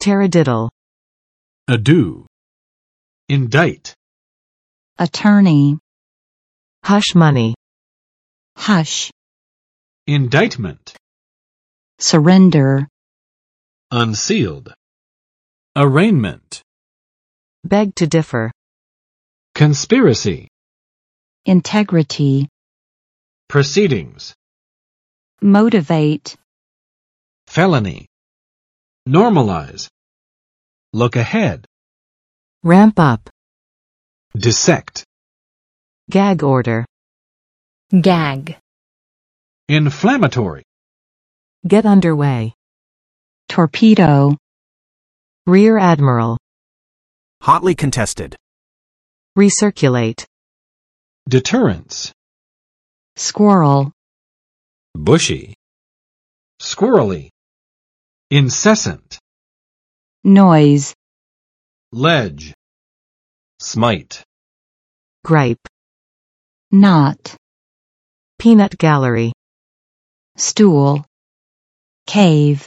taradiddle, ado, indict, attorney, hush money, hush, indictment, surrender, unsealed, arraignment, beg to differ, conspiracy, integrity, proceedings, motivate, felony, normalize, look ahead, ramp up, dissect, gag order, gag, inflammatory, get underway, torpedo, rear admiral, hotly contested, recirculate, deterrence, squirrel, bushy, squirrely, incessant, noise, ledge, smite, gripe, knot, peanut gallery, stool, cave,